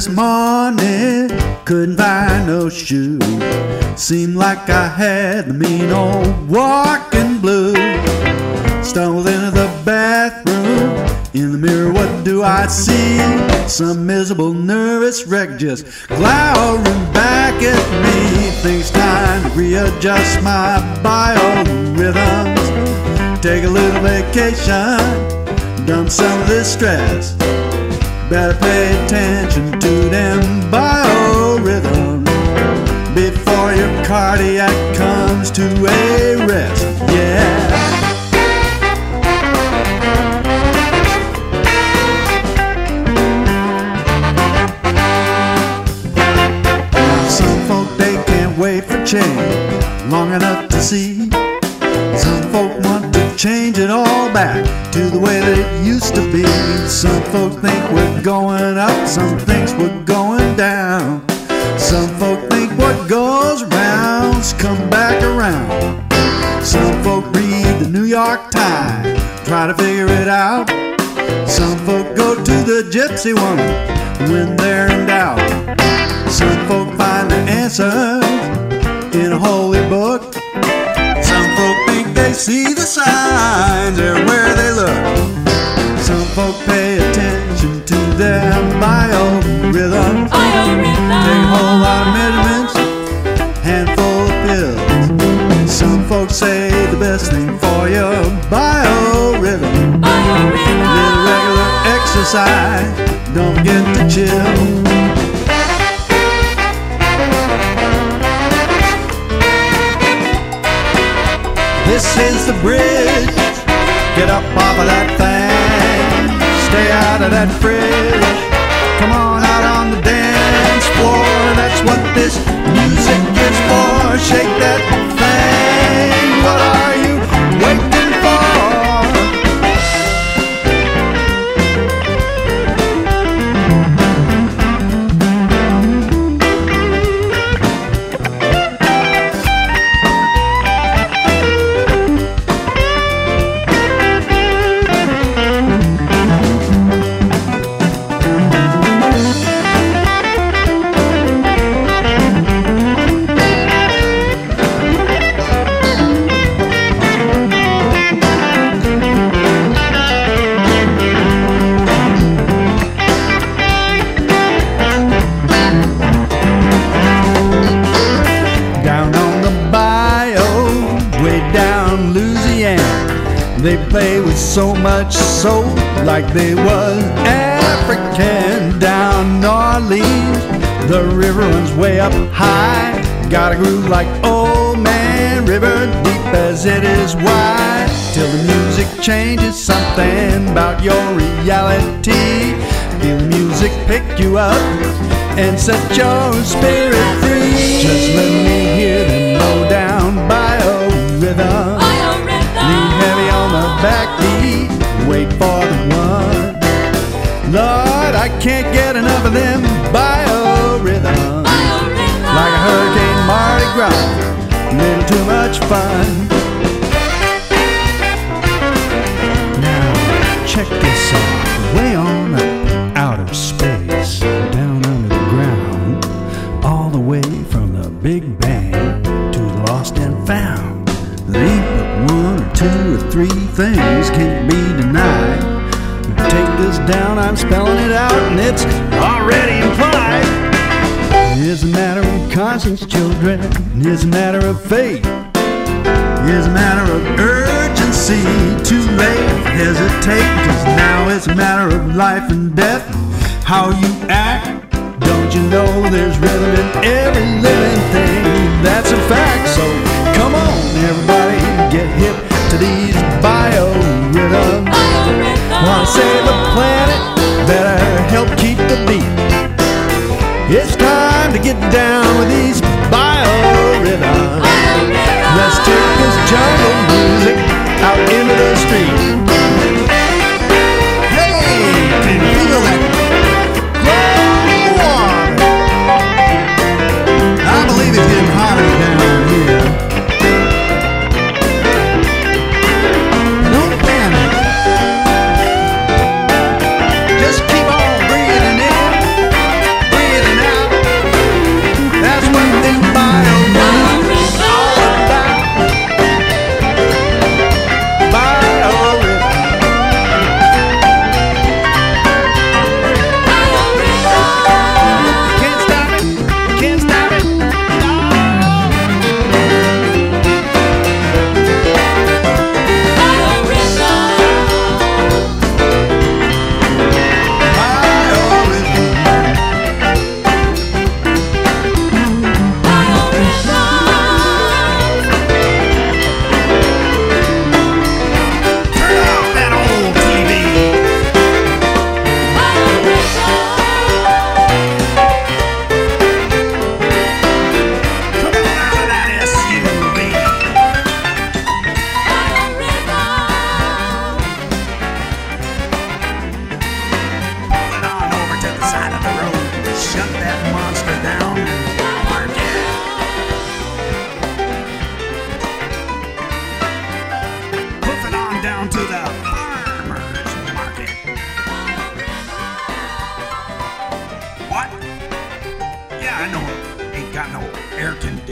this morning, couldn't find no shoe. Seemed like I had the mean old walking blues. Stumbled into the bathroom. In the mirror, what do I see? Some miserable, nervous wreck just glowering back at me. Think it's time to readjust my biorhythms. Take a little vacation, dump some of this stress. Better pay attention to them biorhythms before your cardiac comes to a rest. Yeah. Wait for change long enough to see. Some folk want to change it all back to the way that it used to be. Some folk think we're going up, some thinks we're going down. Some folk think what goes around's come back around. Some folk read the New York Times, try to figure it out. Some folk go to the gypsy woman when they're in doubt. Some folk find the answers in a holy book. Some folk think they see the signs everywhere they look. Some folk pay attention to their biorhythms. Take a whole lot of measurements, handful of pills. Some folks say the best thing for your biorhythm, little regular exercise, don't forget to chill. This is the bridge, get up off of that thing, stay out of that fridge, come on out on the dance floor, that's what this music is for, shake that thing, what are you waiting for? They play with so much soul, like they was African. Down New Orleans, the river runs way up high. Got a groove like Old Man River, deep as it is wide. Till the music changes something about your reality. Feel the music pick you up and set your spirit free. Just let me hear them low down biorhythm. Lean heavy on the backbeat, wait for the one. Lord, I can't get enough of them biorhythms. Like a hurricane Mardi Gras, little too much fun. Now, check this out. Way on up, outer space, down under the ground, all the way from the Big Bang to the lost and found. There ain't but one or two or three things can't be denied. Take this down, I'm spelling it out, and it's already implied. It's a matter of conscience, children. It's a matter of faith. It's a matter of urgency. Too late, hesitate, 'cause now it's a matter of life and death. How you act. Don't you know there's rhythm in every living thing? That's a fact, so come on, everybody, get hip to these biorhythms. Wanna save the planet, better help keep the beat. It's time to get down with these biorhythms. Let's take this jungle music out into the street. Hey, can you feel that? I believe it's getting hotter down here. Don't panic. Just keep on breathing in,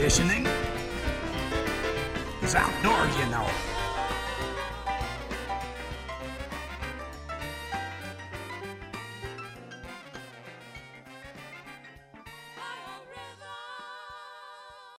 conditioning is outdoors, you know.